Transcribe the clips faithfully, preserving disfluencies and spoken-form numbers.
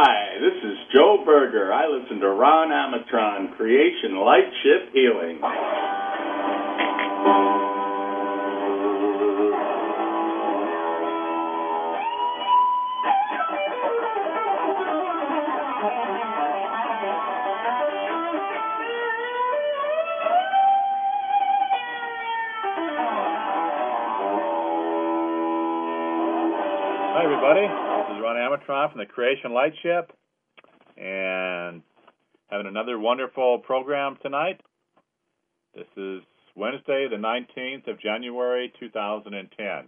Hi, this is Joe Berger. I listen to Ron Amatron, Creation Light Shift Healing. Hi, everybody. This is Ron Amatron from the Creation Light Ship, and having another wonderful program tonight. This is Wednesday, the nineteenth of January, two thousand ten.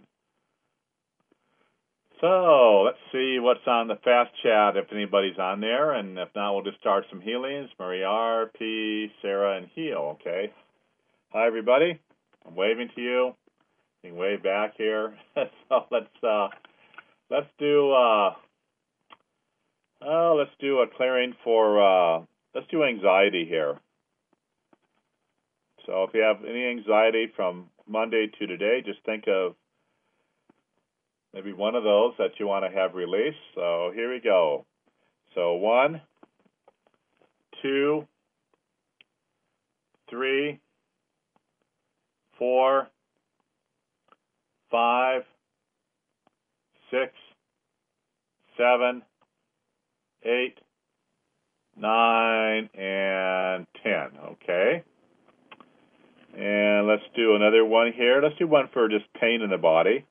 So, let's see what's on the fast chat, if anybody's on there, and if not, we'll just start some healings. Marie R, P, Sarah, and Heal, okay? Hi, everybody. I'm waving to you. You can wave back here. So, let's... uh Let's do uh, oh, let's do a clearing for uh, let's do anxiety here. So if you have any anxiety from Monday to today, just think of maybe one of those that you want to have released. So here we go. So one, two, three, four, five, six, seven, eight, nine, and ten. Okay. And let's do another one here. Let's do one for just pain in the body.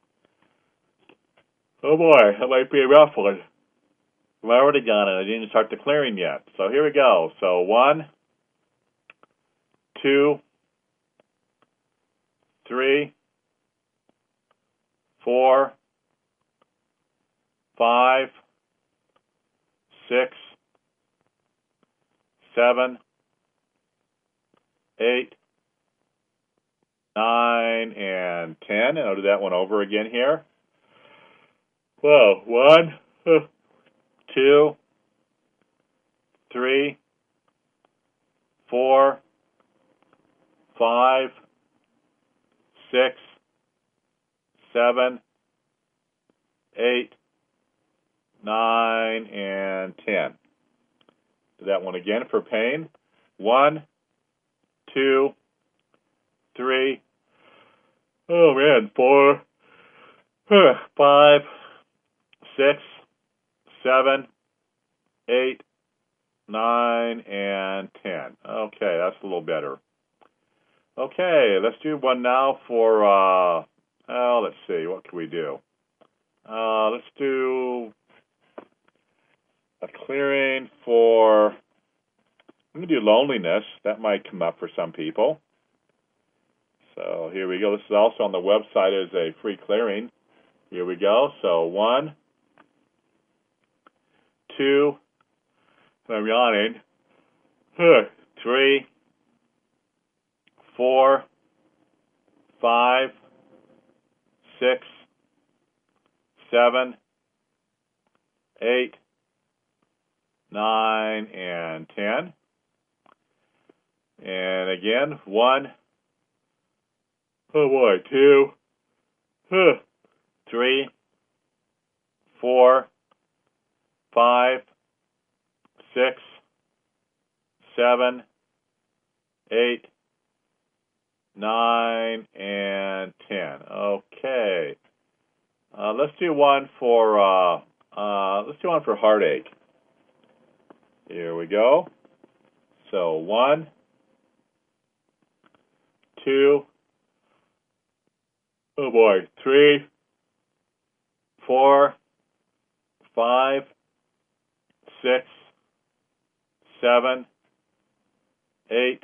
Oh boy, that might be a rough one. I've already got it. I didn't even start the clearing yet. So here we go. So one, two, three, four, five, six, seven, eight, nine, and ten. And I'll do that one over again here. Whoa, one, two, three, four, five, six, seven, eight, nine, and ten. Do that one again for pain. One, two, three, oh man, four, five, six, seven, eight, nine, and ten. Okay, that's a little better. Okay, let's do one now for, uh, oh, let's see, what can we do? Uh, let's do a clearing for, I'm going to do loneliness. That might come up for some people. So here we go. This is also on the website as a free clearing. Here we go. So one, two, I'm yawning, three, four, five, six, seven, eight, nine, and ten. And again, one, oh boy, two, three, four, five, six, seven, eight, nine, and ten. Okay. Uh, let's do one for uh, uh, let's do one for heartache. Here we go. So one, two, oh boy, three, four, five, six, seven, eight,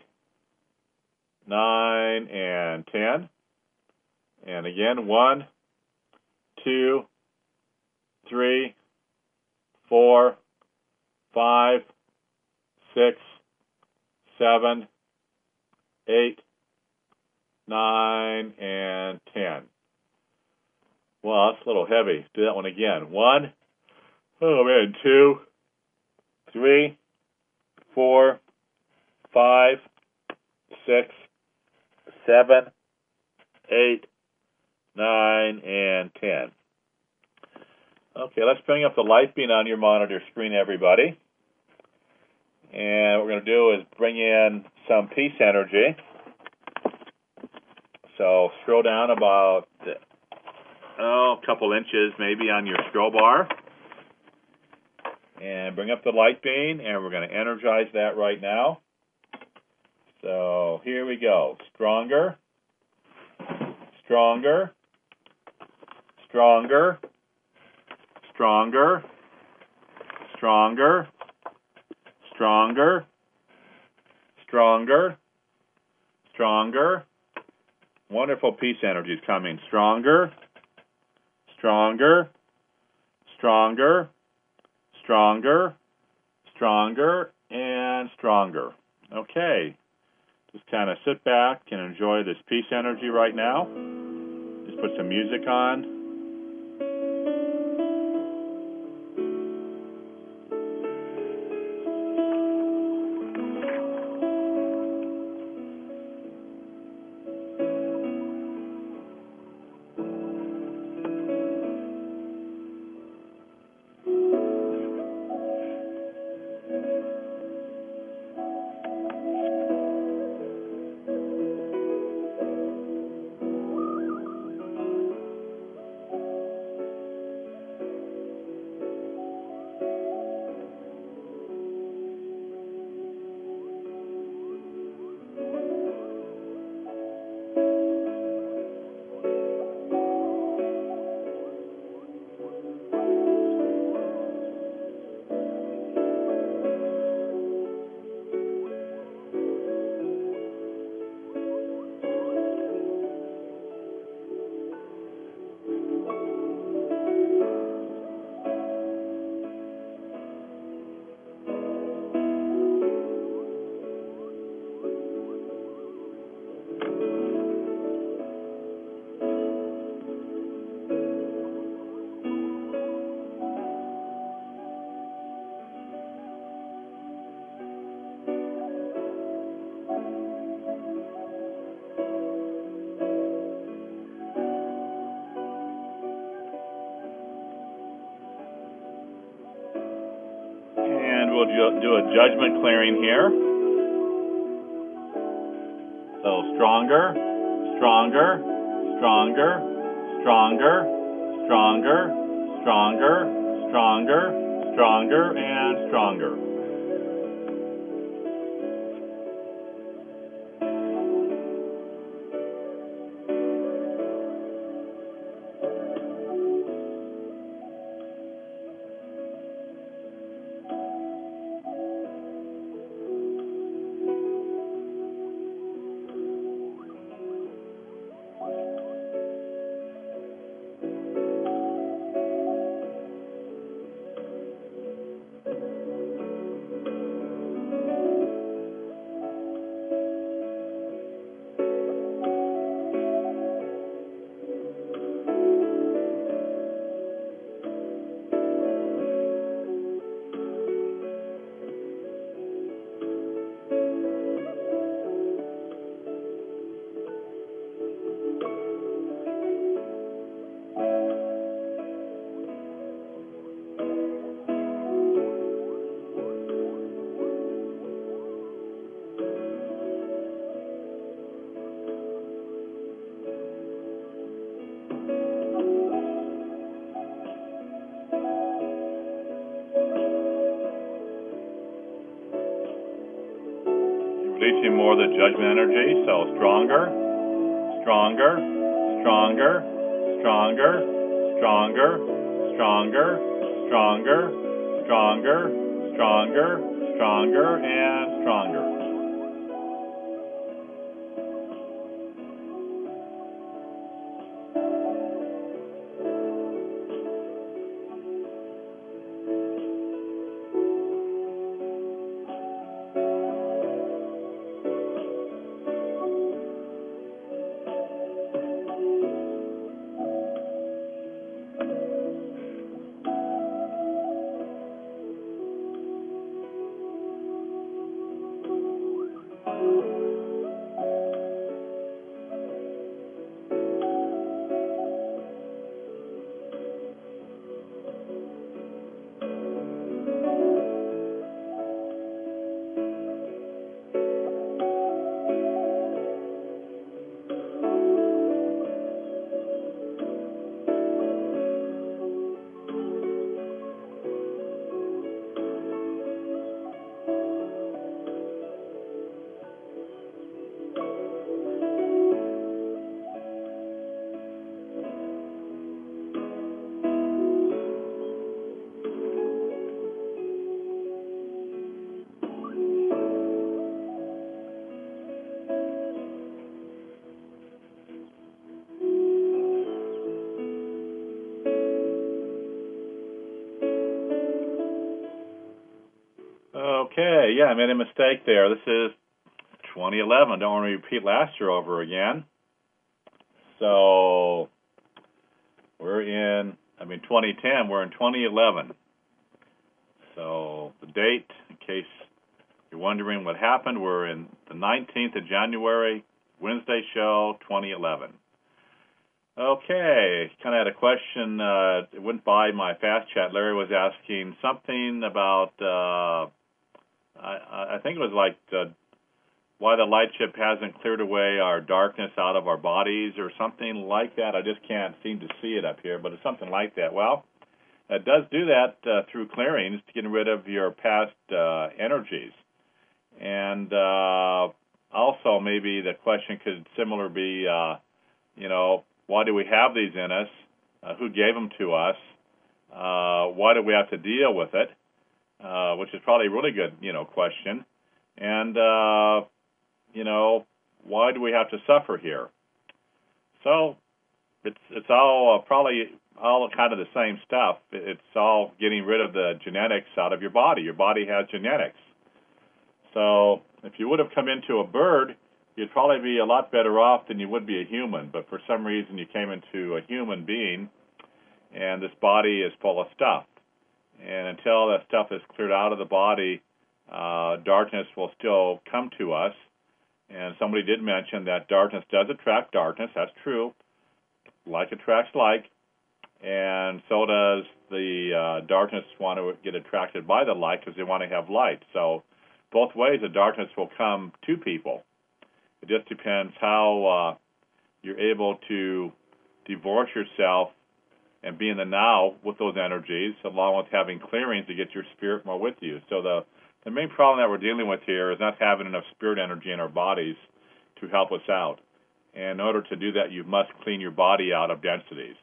nine, and ten. And again, one, two, three, four, five, six, seven, eight, nine, and ten. Well, that's a little heavy. Do that one again. One, oh man, two, three, four, five, six, seven, eight, nine, and ten. Okay, let's bring up the light beam on your monitor screen, everybody. And what we're going to do is bring in some peace energy. So scroll down about oh, a couple inches maybe on your scroll bar. And bring up the light beam, and we're going to energize that right now. So here we go. Stronger, stronger, stronger, stronger, stronger, stronger, stronger, stronger. Wonderful peace energy is coming. Stronger, stronger, stronger, stronger, stronger, and stronger. Okay. Just kind of sit back and enjoy this peace energy right now. Just put some music on. We'll ju- do a judgment clearing here. So stronger, stronger, stronger, stronger, stronger, stronger, stronger, stronger, and stronger. Releasing more of the judgment energy, so stronger, stronger, stronger, stronger, stronger, stronger, stronger, stronger, stronger, stronger, and stronger. Okay, yeah, I made a mistake there. This is twenty eleven. Don't want to repeat last year over again. So we're in, I mean, twenty ten. We're in twenty eleven. So the date, in case you're wondering what happened, we're in the nineteenth of January, Wednesday show, twenty eleven. Okay, kind of had a question. Uh, it went by my fast chat. Larry was asking something about, uh, I, I think it was like uh, why the light ship hasn't cleared away our darkness out of our bodies or something like that. I just can't seem to see it up here, but it's something like that. Well, it does do that uh, through clearings to get rid of your past uh, energies. And uh, also maybe the question could similar be, uh, you know, why do we have these in us? Uh, who gave them to us? Uh, why do we have to deal with it? Uh, which is probably a really good, you know, question. And, uh, you know, why do we have to suffer here? So it's it's all uh, probably all kind of the same stuff. It's all getting rid of the genetics out of your body. Your body has genetics. So if you would have come into a bird, you'd probably be a lot better off than you would be a human. But for some reason, you came into a human being, and this body is full of stuff. And until that stuff is cleared out of the body, uh, darkness will still come to us. And somebody did mention that darkness does attract darkness. That's true. Like attracts like. And so does the uh, darkness want to get attracted by the light because they want to have light. So both ways the darkness will come to people. It just depends how uh, you're able to divorce yourself and be in the now with those energies, along with having clearings to get your spirit more with you. So the, the main problem that we're dealing with here is not having enough spirit energy in our bodies to help us out. And in order to do that, you must clean your body out of densities.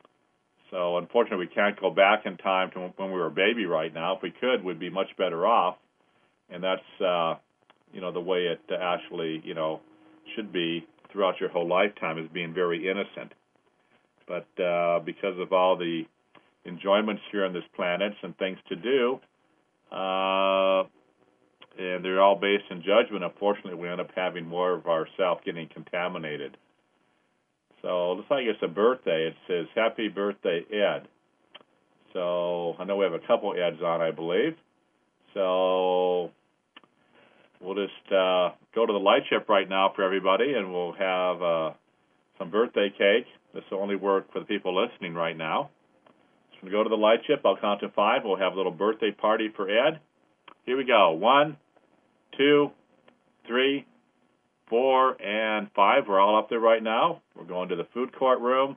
So unfortunately, we can't go back in time to when we were a baby right now. If we could, we'd be much better off. And that's, uh, you know, the way it actually, you know, should be throughout your whole lifetime, is being very innocent. But uh, because of all the enjoyments here on this planet and things to do, uh, and they're all based in judgment, unfortunately, we end up having more of ourself getting contaminated. So it looks like it's a birthday. It says, Happy Birthday, Ed. So I know we have a couple Eds on, I believe. So we'll just uh, go to the light ship right now for everybody, and we'll have uh, some birthday cake. This will only work for the people listening right now. So we'll go to the light ship. I'll count to five. We'll have a little birthday party for Ed. Here we go. One, two, three, four, and five. We're all up there right now. We're going to the food court room,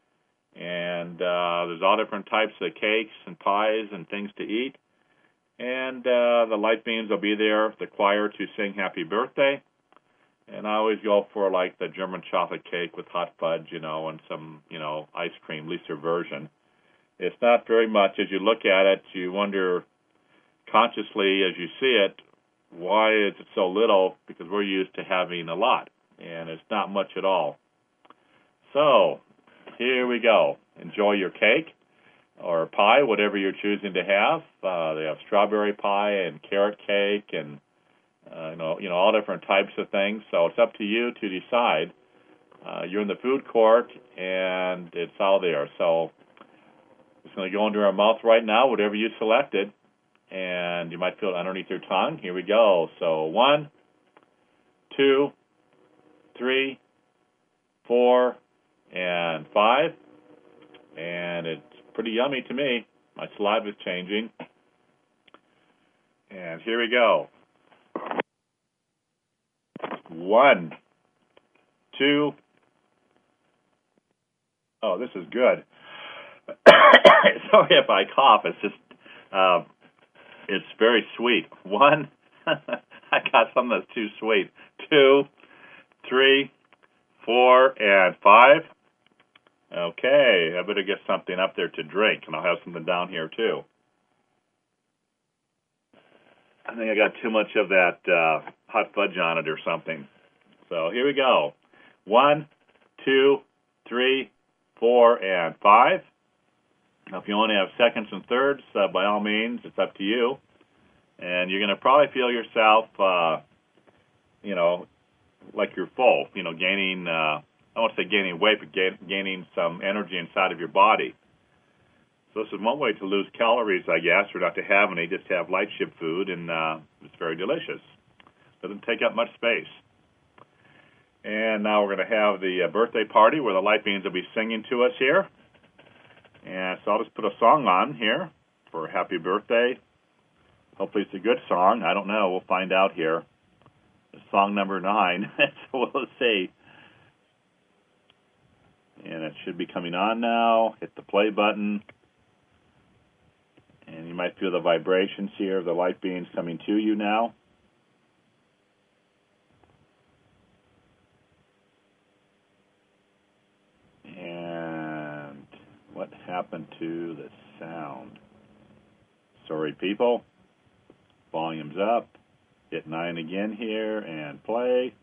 and uh, there's all different types of cakes and pies and things to eat. And uh, the light beams will be there, the choir to sing happy birthday. And I always go for, like, the German chocolate cake with hot fudge, you know, and some, you know, ice cream, at least their version. It's not very much. As you look at it, you wonder consciously, as you see it, why is it so little? Because we're used to having a lot, and it's not much at all. So here we go. Enjoy your cake or pie, whatever you're choosing to have. Uh, they have strawberry pie and carrot cake and uh, you know, you know, all different types of things. So it's up to you to decide. Uh, you're in the food court, and it's all there. So it's going to go into our mouth right now, whatever you selected, and you might feel it underneath your tongue. Here we go. So one, two, three, four, and five. And it's pretty yummy to me. My saliva is changing. And here we go. One, two. Oh, this is good. Sorry if I cough. It's just, uh, it's very sweet. One, I got something that's too sweet. Two, three, four, and five. Okay, I better get something up there to drink, and I'll have something down here, too. I think I got too much of that uh, hot fudge on it or something. So here we go. One, two, three, four, and five. Now, if you only have seconds and thirds, uh, by all means, it's up to you. And you're going to probably feel yourself, uh, you know, like you're full, you know, gaining, uh, I won't say gaining weight, but gain, gaining some energy inside of your body. So this is one way to lose calories, I guess, or not to have any, just to have light ship food, and uh, it's very delicious. Doesn't take up much space. And now we're going to have the uh, birthday party where the light beings will be singing to us here. And so I'll just put a song on here for happy birthday. Hopefully it's a good song. I don't know. We'll find out here. It's song number nine, so we'll see. And it should be coming on now. Hit the play button. And you might feel the vibrations here of the light beings coming to you now. And what happened to the sound? Sorry, people. Volume's up. Hit nine again here and play.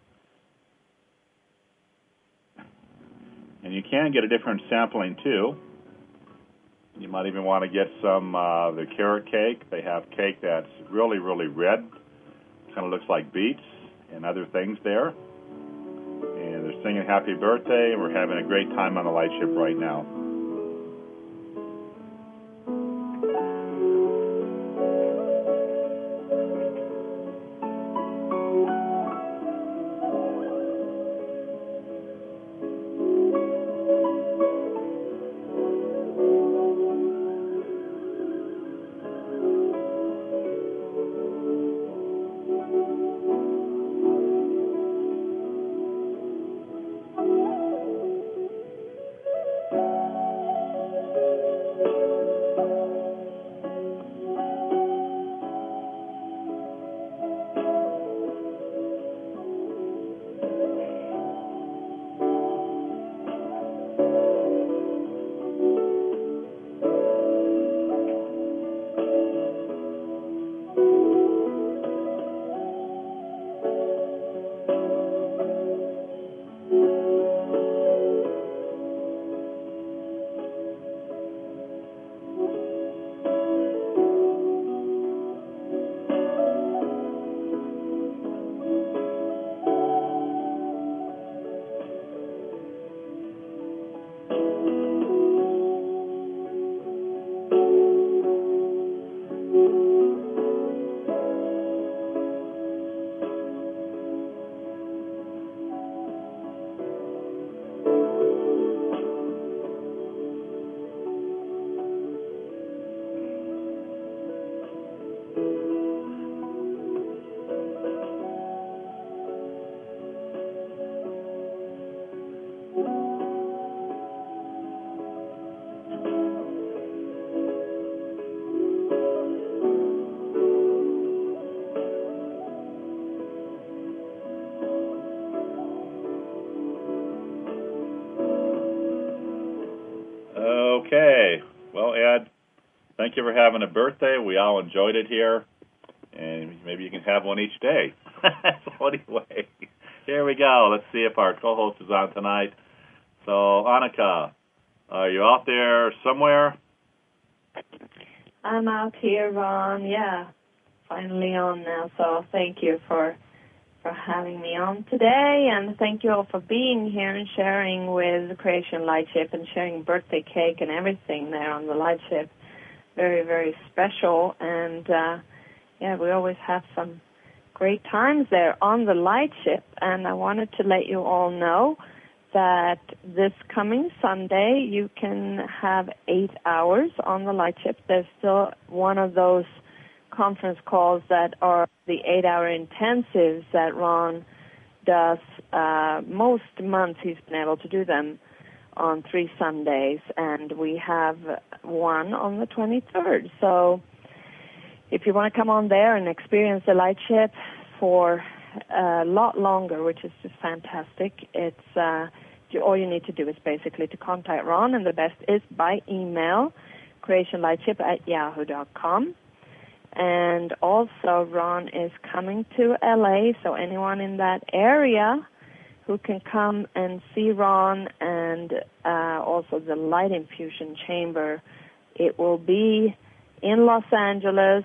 And you can get a different sampling too. You might even want to get some uh, the carrot cake. They have cake that's really, really red. Kind of looks like beets and other things there. And they're singing happy birthday, and we're having a great time on the light ship right now. Okay. Well, Ed, thank you for having a birthday. We all enjoyed it here. And maybe you can have one each day. So anyway, here we go. Let's see if our co-host is on tonight. So, Annika, are you out there somewhere? I'm out here, Ron. Yeah, finally on now. So thank you for for having me on today, and thank you all for being here and sharing with Creation Lightship and sharing birthday cake and everything there on the Lightship. Very, very special, and uh, yeah, we always have some great times there on the Lightship, and I wanted to let you all know that this coming Sunday you can have eight hours on the Lightship. There's still one of those conference calls that are the eight-hour intensives that Ron does. Uh, most months he's been able to do them on three Sundays, and we have one on the twenty-third. So if you want to come on there and experience the Lightship for a lot longer, which is just fantastic, it's uh, all you need to do is basically to contact Ron, and the best is by email, creationlightship at yahoo dot com. And also, Ron is coming to L A, so anyone in that area who can come and see Ron, and uh, also the Light Infusion Chamber. It will be in Los Angeles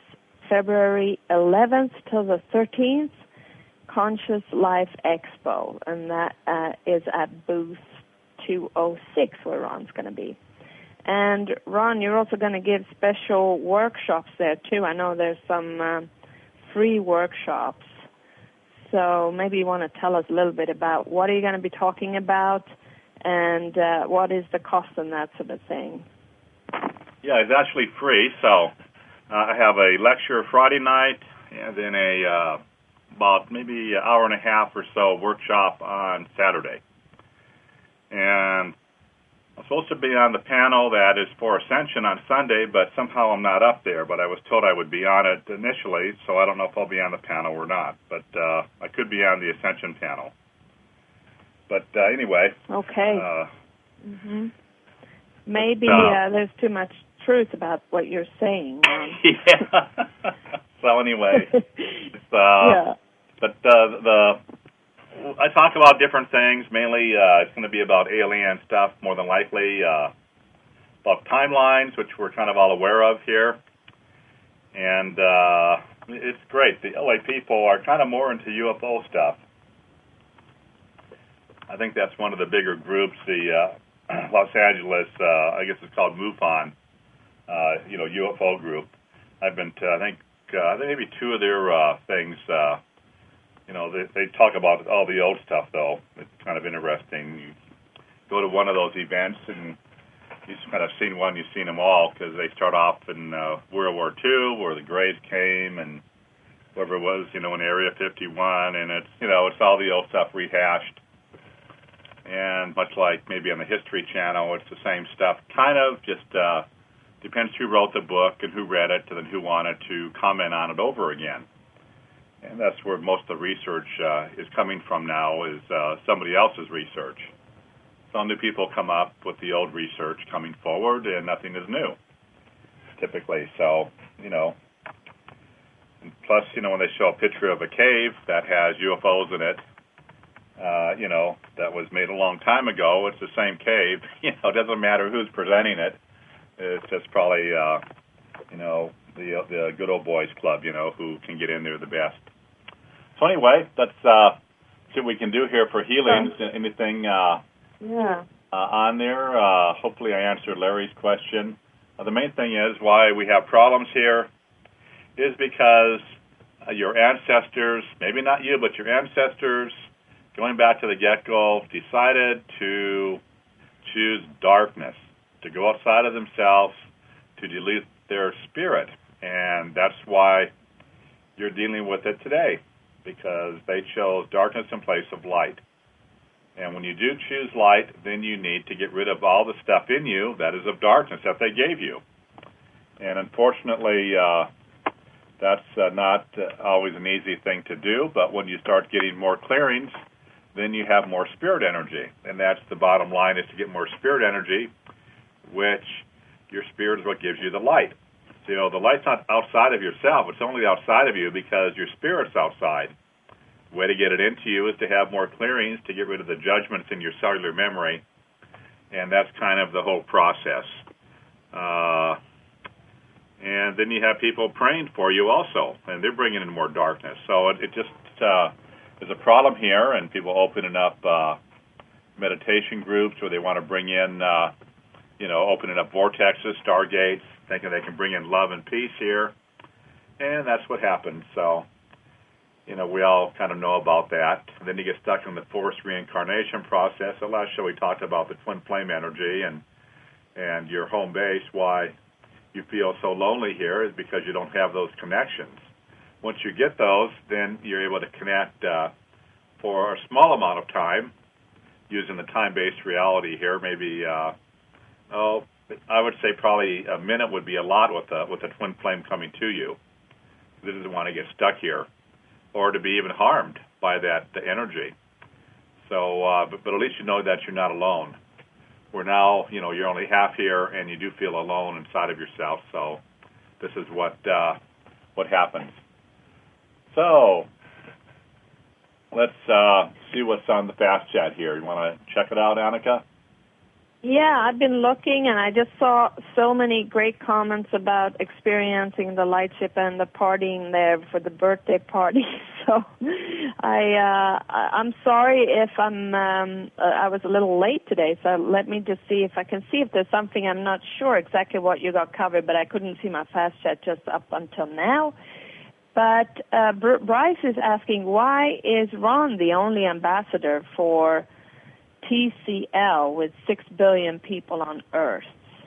February eleventh till the thirteenth, Conscious Life Expo, and that uh, is at booth two oh six where Ron's going to be. And Ron, you're also going to give special workshops there too. I know there's some uh, free workshops. So maybe you want to tell us a little bit about what are you going to be talking about and uh, what is the cost and that sort of thing. Yeah, it's actually free. So uh, I have a lecture Friday night and then a uh, about maybe an hour and a half or so workshop on Saturday. And I'm supposed to be on the panel that is for Ascension on Sunday, but somehow I'm not up there. But I was told I would be on it initially, so I don't know if I'll be on the panel or not. But uh, I could be on the Ascension panel. But uh, anyway. Okay. Uh, mm-hmm. Maybe uh, uh, there's too much truth about what you're saying. Um. yeah. So anyway. It's, uh, yeah. But uh, the... I talk about different things. Mainly, uh, it's going to be about alien stuff, more than likely, uh, about timelines, which we're kind of all aware of here. And uh, it's great. The L A people are kind of more into U F O stuff. I think that's one of the bigger groups, the uh, Los Angeles, uh, I guess it's called MUFON, uh, you know, U F O group. I've been to, I think, uh, maybe two of their uh, things. Uh, You know, they, they talk about all the old stuff, though. It's kind of interesting. You go to one of those events, and you've kind of seen one, you've seen them all, because they start off in uh, World War Two, where the Greys came, and whoever it was, you know, in Area fifty-one, and it's, you know, it's all the old stuff rehashed. And much like maybe on the History Channel, it's the same stuff. Kind of just uh, depends who wrote the book and who read it, and then who wanted to comment on it over again. And that's where most of the research uh, is coming from now, is uh, somebody else's research. Some new people come up with the old research coming forward, and nothing is new, typically. So, you know, and plus, you know, when they show a picture of a cave that has U F Os in it, uh, you know, that was made a long time ago, it's the same cave. You know, it doesn't matter who's presenting it. It's just probably, uh, you know, the the good old boys club, you know, who can get in there the best. So anyway, let's uh, see what we can do here for healings. Okay. Anything uh, yeah. uh, on there? Uh, hopefully I answered Larry's question. Uh, the main thing is why we have problems here is because uh, your ancestors, maybe not you, but your ancestors, going back to the get-go, decided to choose darkness, to go outside of themselves, to delete their spirit. And that's why you're dealing with it today, because they chose darkness in place of light. And when you do choose light, then you need to get rid of all the stuff in you that is of darkness that they gave you. And unfortunately, uh, that's uh, not uh, always an easy thing to do, but when you start getting more clearings, then you have more spirit energy. And that's the bottom line, is to get more spirit energy, which your spirit is what gives you the light. So, you know, the light's not outside of yourself. It's only outside of you because your spirit's outside. The way to get it into you is to have more clearings, to get rid of the judgments in your cellular memory, and that's kind of the whole process. Uh, and then you have people praying for you also, and they're bringing in more darkness. So it, it just uh, is a problem here, and people opening up uh, meditation groups where they want to bring in, uh, you know, opening up vortexes, stargates, thinking they can bring in love and peace here, and that's what happens. So, you know, we all kind of know about that. And then you get stuck in the forced reincarnation process. The last show we talked about the twin flame energy and and your home base, why you feel so lonely here is because you don't have those connections. Once you get those, then you're able to connect uh, for a small amount of time using the time-based reality here, maybe, uh, oh, I would say probably a minute would be a lot with a, with a twin flame coming to you. This doesn't want to get stuck here or to be even harmed by that the energy. So, uh, but, but at least you know that you're not alone. Where now, you know, you're only half here and you do feel alone inside of yourself. So this is what uh, what happens. So let's uh, see what's on the fast chat here. You want to check it out, Annika? Yeah, I've been looking, and I just saw so many great comments about experiencing the lightship and the partying there for the birthday party. So, I uh, I- I'm sorry if I'm um, uh, I was a little late today. So let me just see if I can see if there's something. I'm not sure exactly what you got covered, but I couldn't see my fast chat just up until now. But uh, Br- Bryce is asking, why is Ron the only ambassador for T C L with six billion people on Earth?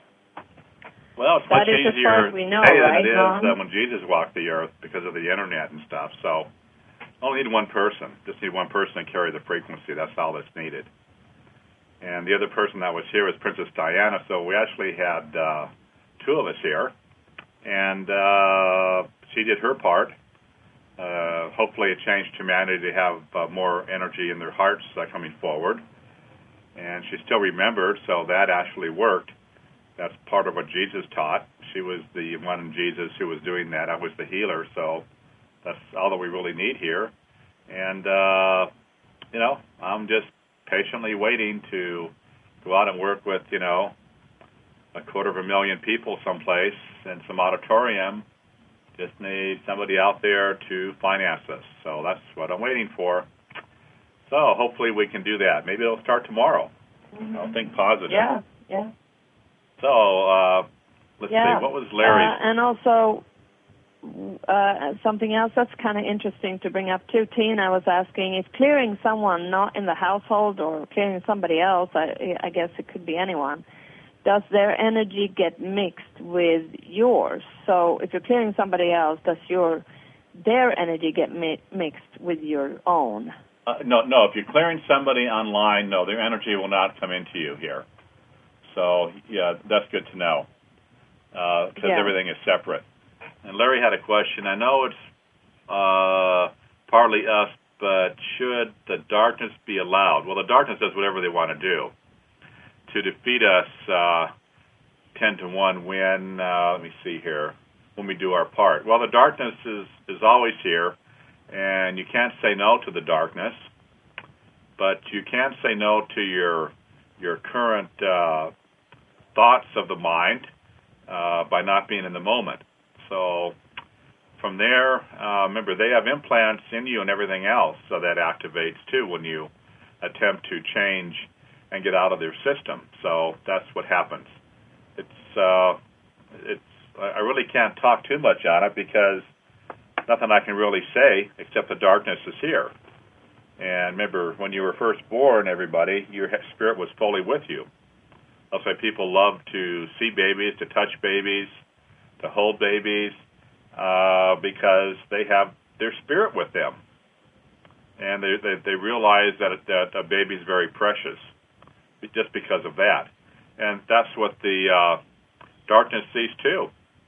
Well, it's That much is as easier far as we know, today right, than it is Ron? uh, when Jesus walked the earth because of the internet and stuff. So only need one person. Just need one person to carry the frequency. That's all that's needed. And the other person that was here was Princess Diana. So we actually had uh, two of us here. And uh, she did her part. Uh, hopefully it changed humanity to have uh, more energy in their hearts uh, coming forward. And she still remembered, so that actually worked. That's part of what Jesus taught. She was the one in Jesus who was doing that. I was the healer, so that's all that we really need here. And, uh, you know, I'm just patiently waiting to go out and work with, you know, a quarter of a million people someplace in some auditorium. Just need somebody out there to finance us. So that's what I'm waiting for. So hopefully we can do that. Maybe it'll start tomorrow. Mm-hmm. I'll think positive. Yeah, yeah. So uh, let's yeah. see. What was Larry's? Uh, and also, uh, something else that's kind of interesting to bring up too. Tina was asking, if clearing someone not in the household or clearing somebody else, I, I guess it could be anyone, does their energy get mixed with yours? So if you're clearing somebody else, does your their energy get mi- mixed with your own? Uh, no, no. If you're clearing somebody online, no, their energy will not come into you here. So yeah, that's good to know because uh, yeah. everything is separate. And Larry had a question. I know it's uh, partly us, but should the darkness be allowed? Well, the darkness does whatever they want to do to defeat us. Uh, ten to one win. Uh, let me see here. When we do our part. Well, the darkness is is always here, and you can't say no to the darkness, but you can say no to your your current uh, thoughts of the mind uh, by not being in the moment. So from there, uh, remember, they have implants in you and everything else, so that activates too when you attempt to change and get out of their system. So that's what happens. It's uh, it's I really can't talk too much on it because nothing I can really say except the darkness is here. And remember, when you were first born, everybody, your spirit was fully with you. That's why people love to see babies, to touch babies, to hold babies, uh, because they have their spirit with them. And they, they, they realize that, that a baby is very precious just because of that. And that's what the uh, darkness sees too.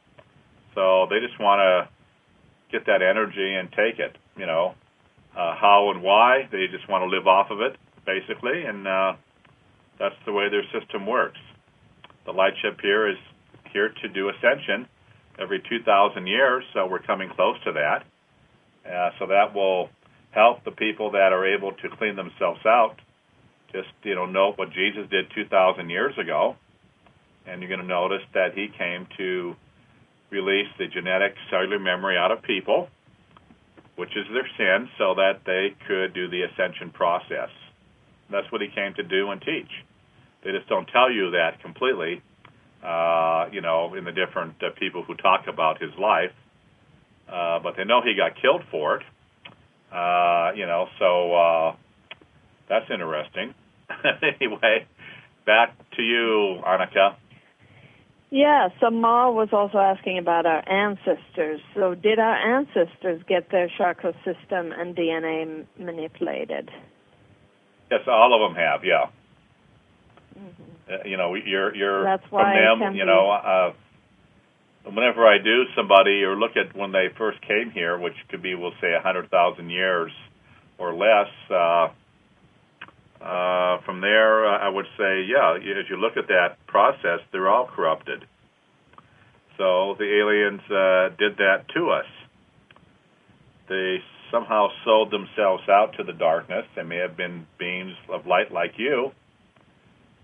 So they just want to get that energy and take it, you know. Uh, how and why, they just want to live off of it, basically, and uh, that's the way their system works. The light ship here is here to do ascension every two thousand years, so we're coming close to that. Uh, so that will help the people that are able to clean themselves out. Just, you know, note what Jesus did two thousand years ago, and you're going to notice that he came to release the genetic cellular memory out of people, which is their sin, so that they could do the ascension process. That's what he came to do and teach. They just don't tell you that completely, uh, you know, in the different uh, people who talk about his life, uh, but they know he got killed for it, uh, you know, so uh, that's interesting. Anyway, back to you, Annika. Yeah, so Ma was also asking about our ancestors. So did our ancestors get their chakra system and D N A manipulated? Yes, all of them have, yeah. Mm-hmm. Uh, you know, you're, you're That's from why them, you know, uh, whenever I do somebody or look at when they first came here, which could be, we'll say, one hundred thousand years or less, uh, Uh, from there, uh, I would say, yeah, as you look at that process, they're all corrupted. So the aliens uh, did that to us. They somehow sold themselves out to the darkness. They may have been beings of light like you,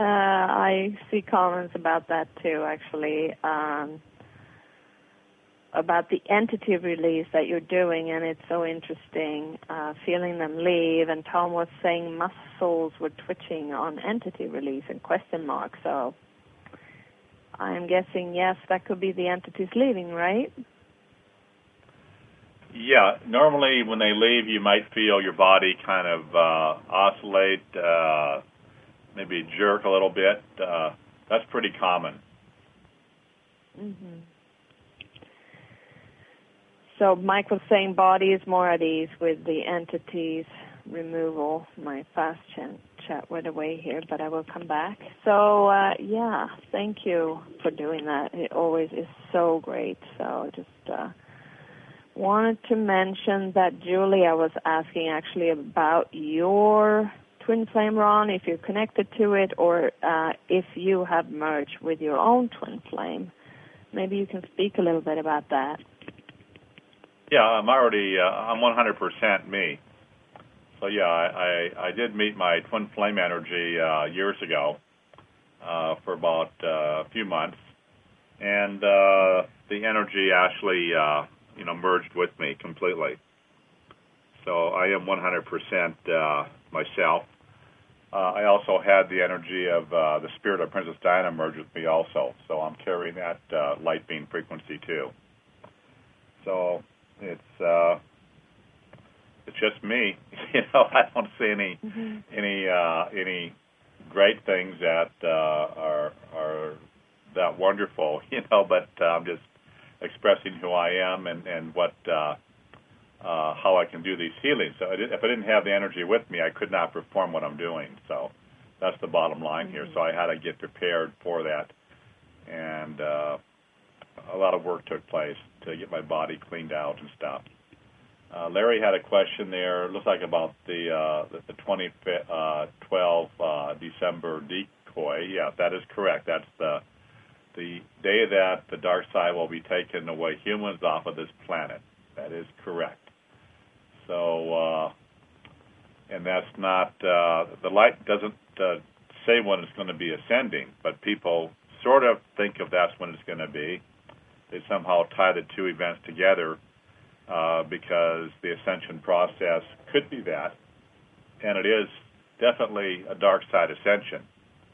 Uh, I see comments about that too, actually, um, about the entity release that you're doing, and it's so interesting, uh, feeling them leave. And Tom was saying muscles were twitching on entity release and question mark. So I'm guessing, yes, that could be the entities leaving, right? Yeah, normally when they leave, you might feel your body kind of uh, oscillate, uh, maybe jerk a little bit. Uh, that's pretty common. Mm-hmm. So Mike was saying body is more at ease with the entities removal. My fast chat, chat went away here, but I will come back. So, uh, yeah, thank you for doing that. It always is so great. So just uh, wanted to mention that Julia was asking actually about your twin flame, Ron, if you're connected to it, or uh, if you have merged with your own twin flame. Maybe you can speak a little bit about that. Yeah, I'm already, uh, I'm one hundred percent me. So yeah, I, I, I did meet my twin flame energy uh, years ago uh, for about uh, a few months, and uh, the energy actually, uh, you know, merged with me completely. So I am one hundred percent uh, myself. Uh, I also had the energy of uh, the spirit of Princess Diana merge with me also, so I'm carrying that uh, light beam frequency too. So it's uh, it's just me, you know. I don't see any mm-hmm. any uh, any great things that uh, are are that wonderful, you know. But uh, I'm just expressing who I am and and what uh, uh, how I can do these healings. So if I didn't have the energy with me, I could not perform what I'm doing. So that's the bottom line mm-hmm. here. So I had to get prepared for that, and uh, a lot of work took place to get my body cleaned out and stuff. Uh, Larry had a question there. It looks like about the uh, the, the twenty twelve uh, December decoy. Yeah, that is correct. That's the the day that the dark side will be taking away humans off of this planet. That is correct. So, uh, and that's not uh, the light doesn't uh, say when it's going to be ascending, but people sort of think of that's when it's going to be. They somehow tie the two events together uh, because the ascension process could be that, and it is definitely a dark side ascension.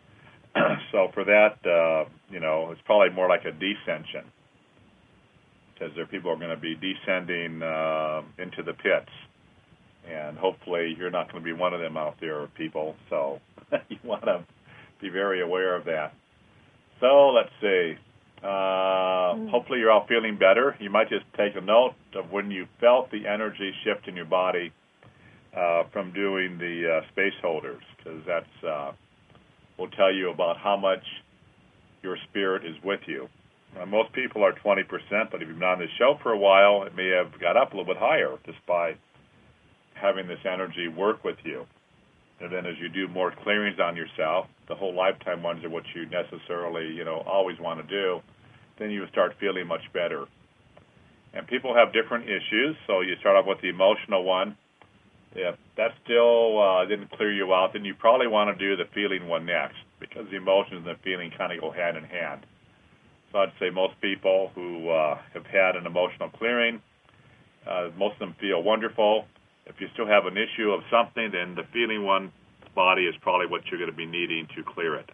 So for that, uh, you know, it's probably more like a descension, because there are people who are going to be descending uh, into the pits, and hopefully you're not going to be one of them out there, people. So you want to be very aware of that. So let's see. Uh, mm. Hopefully you're all feeling better. You might just take a note of when you felt the energy shift in your body uh, from doing the uh, space holders, because that's uh, will tell you about how much your spirit is with you. Uh, most people are twenty percent, but if you've been on the show for a while, it may have got up a little bit higher just by having this energy work with you. And then as you do more clearings on yourself, the whole lifetime ones are what you necessarily, you know, always want to do, then you start feeling much better. And people have different issues, so you start off with the emotional one. If that still uh, didn't clear you out, then you probably want to do the feeling one next, because the emotions and the feeling kind of go hand in hand. So I'd say most people who uh, have had an emotional clearing, uh, most of them feel wonderful. If you still have an issue of something, then the feeling one body is probably what you're going to be needing to clear it.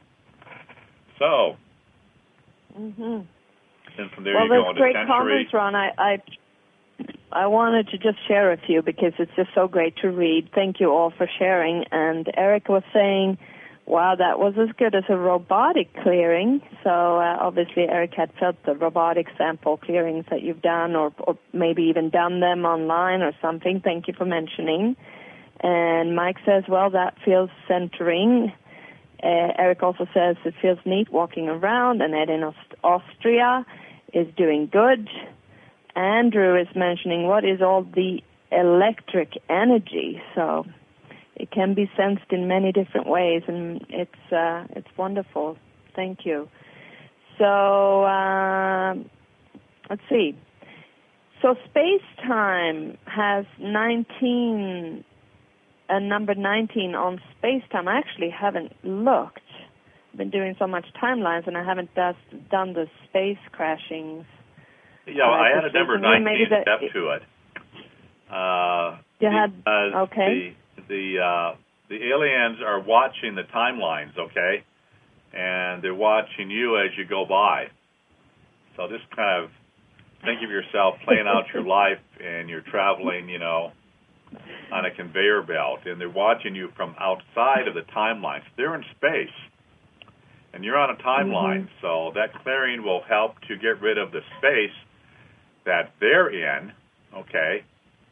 So, mm-hmm. and from there well, you go on to great sensory. Comments, Ron. I, I I wanted to just share a few because it's just so great to read. Thank you all for sharing. And Eric was saying, wow, that was as good as a robotic clearing. So uh, obviously Eric had felt the robotic sample clearings that you've done, or, or maybe even done them online or something. Thank you for mentioning. And Mike says, well, that feels centering. Uh, Eric also says it feels neat walking around, and Ed in Aust- Austria is doing good. Andrew is mentioning what is all the electric energy. So it can be sensed in many different ways, and it's uh, it's wonderful. Thank you. So uh, let's see. So space-time has nineteen, a number nineteen on space-time. I actually haven't looked been doing so much timelines, and I haven't just done the space crashings. Yeah, well, uh, I added number nineteen the, step to it. Uh, you had The okay. the, uh, the aliens are watching the timelines, okay, and they're watching you as you go by. So just kind of think of yourself playing out your life, and you're traveling, you know, on a conveyor belt, and they're watching you from outside of the timelines. They're in space, and you're on a timeline, mm-hmm. so that clearing will help to get rid of the space that they're in, okay,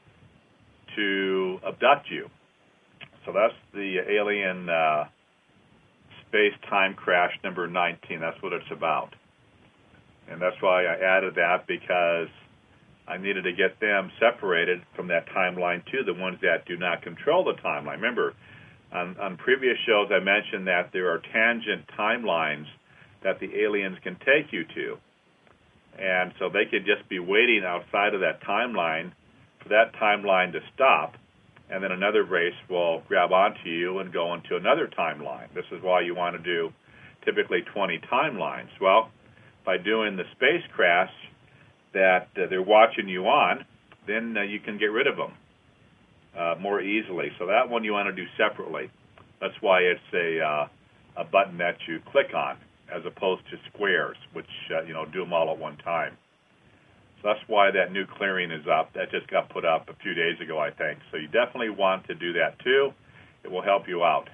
to abduct you. So that's the alien uh, space time crash number nineteen. That's what it's about. And that's why I added that, because I needed to get them separated from that timeline too, the ones that do not control the timeline. Remember, on, on previous shows I mentioned that there are tangent timelines that the aliens can take you to. And so they could just be waiting outside of that timeline for that timeline to stop, and then another race will grab onto you and go into another timeline. This is why you want to do typically twenty timelines. Well, by doing the space crash that uh, they're watching you on, then uh, you can get rid of them uh, more easily. So that one you want to do separately. That's why it's a uh, a button that you click on, as opposed to squares, which uh, you know do them all at one time. So that's why that new clearing is up. That just got put up a few days ago, I think. So you definitely want to do that too. It will help you out.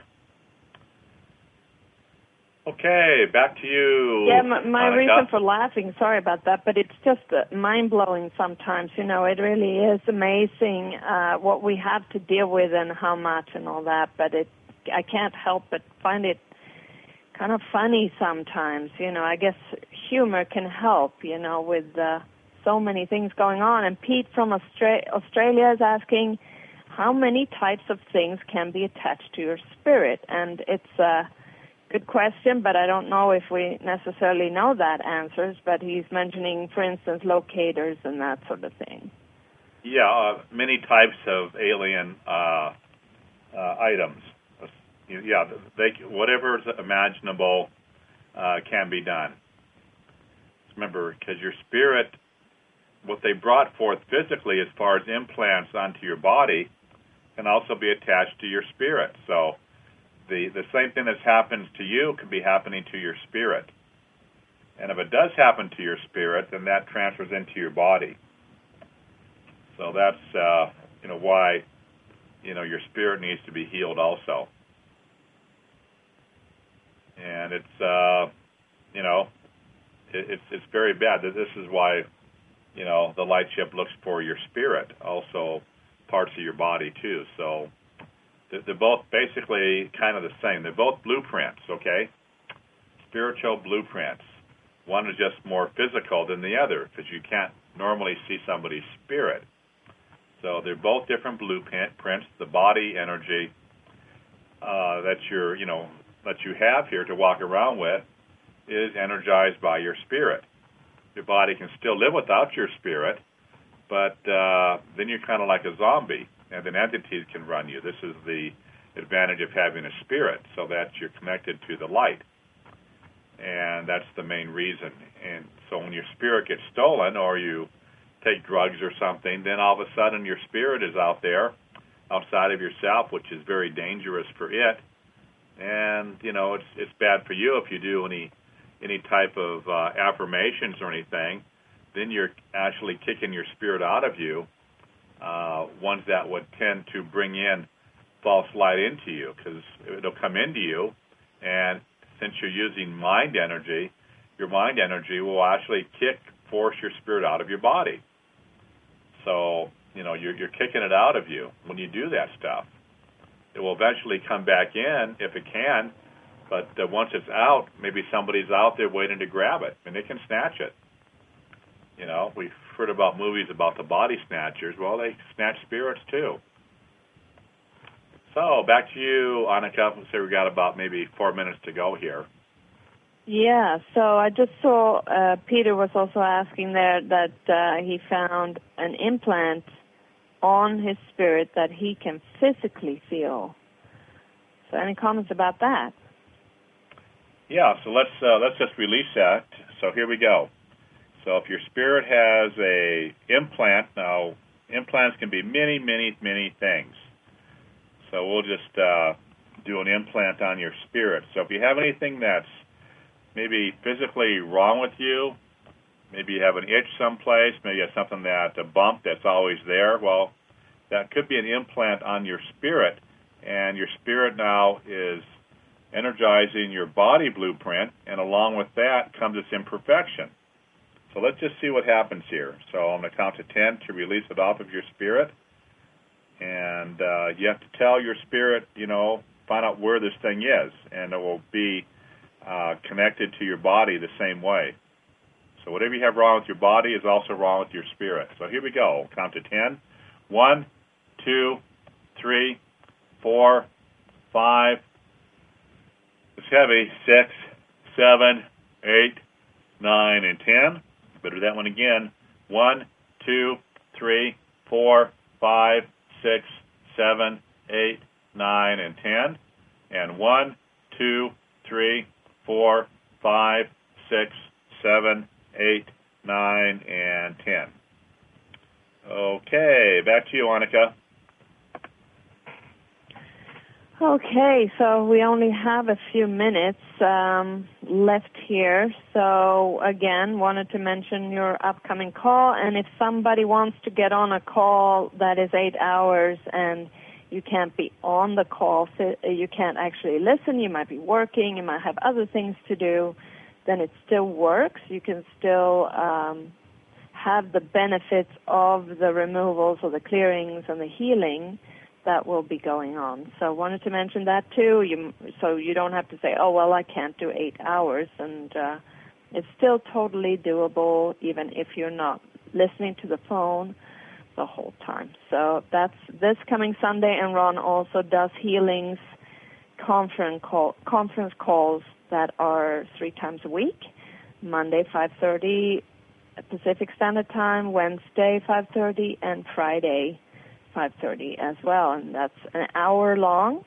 Okay, back to you. Yeah, my, my Annika. reason for laughing, sorry about that, but it's just uh, mind-blowing sometimes. You know, it really is amazing uh, what we have to deal with and how much and all that, but it, I can't help but find it kind of funny sometimes. You know, I guess humor can help, you know, with uh, so many things going on. And Pete from Austra- Australia is asking, how many types of things can be attached to your spirit? And it's a good question, but I don't know if we necessarily know that answers, but he's mentioning, for instance, locators and that sort of thing. Yeah, uh, many types of alien uh, uh, items. Yeah, they, whatever is imaginable uh, can be done. Remember, because your spirit, what they brought forth physically as far as implants onto your body, can also be attached to your spirit. So the, the same thing that happens to you could be happening to your spirit. And if it does happen to your spirit, then that transfers into your body. So that's uh, you know why you know your spirit needs to be healed also. And it's uh, you know it, it's it's very bad. This is why you know the light ship looks for your spirit, also parts of your body too. So they're both basically kind of the same. They're both blueprints, okay? Spiritual blueprints. One is just more physical than the other because you can't normally see somebody's spirit. So they're both different blueprints. The body energy uh, that you're, you know, that you have here to walk around with is energized by your spirit. Your body can still live without your spirit, but uh, then you're kind of like a zombie, and then entities can run you. This is the advantage of having a spirit, so that you're connected to the light. And that's the main reason. And so when your spirit gets stolen or you take drugs or something, then all of a sudden your spirit is out there outside of yourself, which is very dangerous for it. And, you know, it's it's bad for you if you do any any type of uh, affirmations or anything. Then you're actually kicking your spirit out of you, uh, ones that would tend to bring in false light into you, because it'll come into you, and since you're using mind energy, your mind energy will actually kick, force your spirit out of your body. So, you know, you're, you're kicking it out of you when you do that stuff. It will eventually come back in if it can, but uh, once it's out, maybe somebody's out there waiting to grab it, and they can snatch it. You know, we've heard about movies about the body snatchers. Well, they snatch spirits too. So, back to you, Annika. Let's say we got about maybe four minutes to go here. Yeah, so I just saw uh, Peter was also asking there that uh, he found an implant on his spirit that he can physically feel. So any comments about that? Yeah, so let's uh, let's just release that. So here we go. So if your spirit has a implant, now implants can be many, many, many things. So we'll just uh, do an implant on your spirit. So if you have anything that's maybe physically wrong with you, maybe you have an itch someplace, maybe you have something that, a bump that's always there, well, that could be an implant on your spirit, and your spirit now is energizing your body blueprint, and along with that comes its imperfection. So let's just see what happens here. So I'm going to count to ten to release it off of your spirit, and uh, you have to tell your spirit, you know, find out where this thing is, and it will be uh, connected to your body the same way. So whatever you have wrong with your body is also wrong with your spirit. So here we go. We'll count to ten. One, two, three, four, five. It's heavy. Six, seven, eight, nine, and ten. Better do that one again. One, two, three, four, five, six, seven, eight, nine, and ten. And one, two, three, four, five, six, seven, eight, nine, and ten. Okay, back to you, Annika. Okay, so we only have a few minutes um, left here. So again, wanted to mention your upcoming call, and if somebody wants to get on a call that is eight hours and you can't be on the call, so you can't actually listen, you might be working, you might have other things to do, then it still works. You can still um, have the benefits of the removals or the clearings and the healing that will be going on. So I wanted to mention that too, you, so you don't have to say, oh, well, I can't do eight hours. And uh, it's still totally doable even if you're not listening to the phone the whole time. So that's this coming Sunday, and Ron also does healings, conference, call, conference calls that are three times a week, Monday five thirty Pacific Standard Time, Wednesday five thirty, and Friday five thirty as well, and that's an hour long.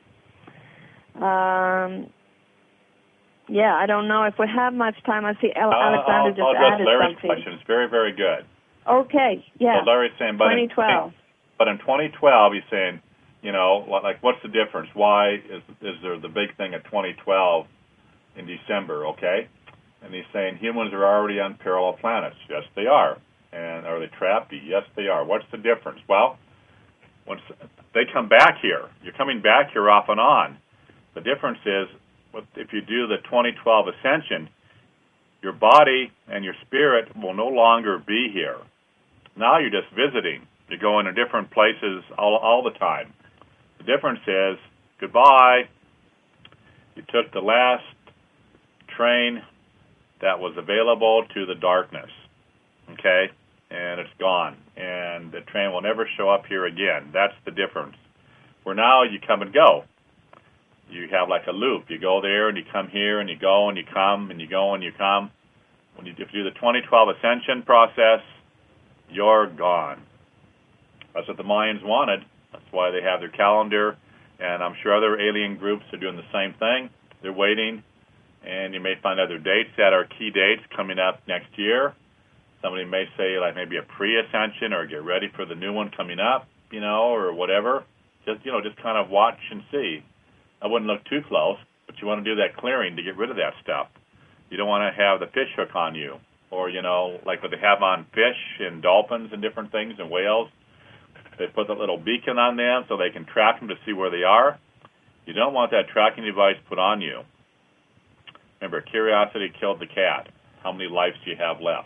Um, yeah, I don't know if we have much time. I see Al- Alexander I'll, just I'll address added Larry's something. questions. Very, very good. Okay, yeah. So Larry's saying, but twenty twelve. In, but in twenty twelve, he's saying, you know, like, what's the difference? Why is is there the big thing at twenty twelve in December? Okay, and he's saying humans are already on parallel planets. Yes, they are. And are they trapped? Yes, they are. What's the difference? Well, once they come back here, you're coming back here off and on. The difference is, if you do the twenty twelve ascension, your body and your spirit will no longer be here. Now you're just visiting. You're going to different places all, all the time. The difference is, goodbye. You took the last train that was available to the darkness, okay? And it's gone. And the train will never show up here again. That's the difference. Where now you come and go. You have like a loop. You go there and you come here and you go and you come and you go and you come. When you, if you do the twenty twelve ascension process, you're gone. That's what the Mayans wanted. That's why they have their calendar. And I'm sure other alien groups are doing the same thing. They're waiting. And you may find other dates that are key dates coming up next year. Somebody may say, like, maybe a pre-ascension or get ready for the new one coming up, you know, or whatever. Just, you know, just kind of watch and see. I wouldn't look too close, but you want to do that clearing to get rid of that stuff. You don't want to have the fish hook on you, or, you know, like what they have on fish and dolphins and different things and whales. They put that little beacon on them so they can track them to see where they are. You don't want that tracking device put on you. Remember, curiosity killed the cat. How many lives do you have left?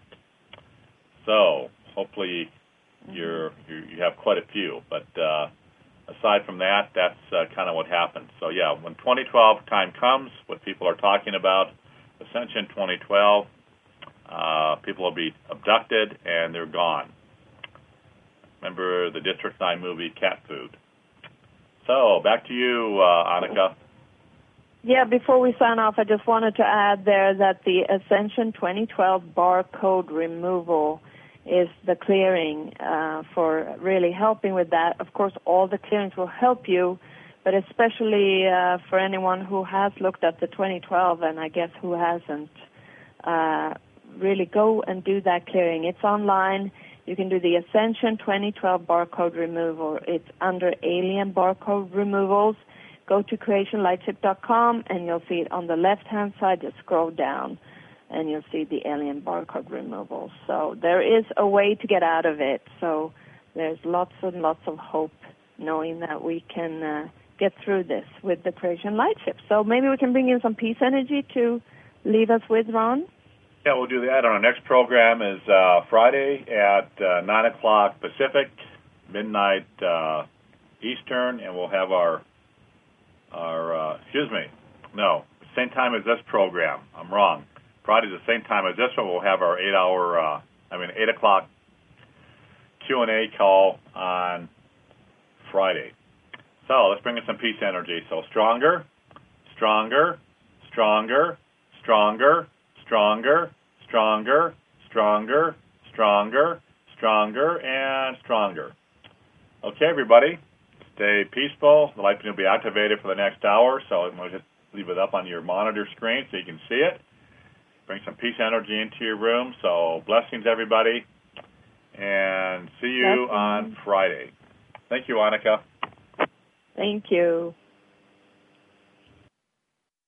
So hopefully you're, you're, you have quite a few. But uh, aside from that, that's uh, kind of what happens. So, yeah, when twenty twelve time comes, what people are talking about, Ascension twenty twelve, uh, people will be abducted and they're gone. Remember the District nine movie, Cat Food. So back to you, uh, Annika. Yeah, before we sign off, I just wanted to add there that the Ascension twenty twelve barcode removal is the clearing uh, for really helping with that. Of course, all the clearings will help you, but especially uh, for anyone who has looked at the twenty twelve, and I guess who hasn't, uh, really go and do that clearing. It's online. You can do the Ascension twenty twelve barcode removal. It's under Alien Barcode Removals. Go to creation lightship dot com, and you'll see it on the left-hand side. Just scroll down, and you'll see the Alien Barcode Removals. So there is a way to get out of it. So there's lots and lots of hope knowing that we can uh, get through this with the Creation Lightship. So maybe we can bring in some peace energy to leave us with, Ron? Yeah, we'll do that. Our next program is uh, Friday at uh, nine o'clock Pacific, midnight uh, Eastern, and we'll have our, our uh, excuse me, no, same time as this program. I'm wrong. Friday's the same time as this one. We'll have our eight-hour, uh, I mean, eight o'clock Q and A call on Friday. So let's bring in some peace energy. So stronger, stronger, stronger, stronger, stronger, stronger, stronger, stronger, stronger, and stronger. Okay, everybody, stay peaceful. The light beam will be activated for the next hour, so I'm going to just leave it up on your monitor screen so you can see it. Bring some peace energy into your room. So blessings, everybody, and see you Blessings. on Friday. Thank you, Annika. Thank you.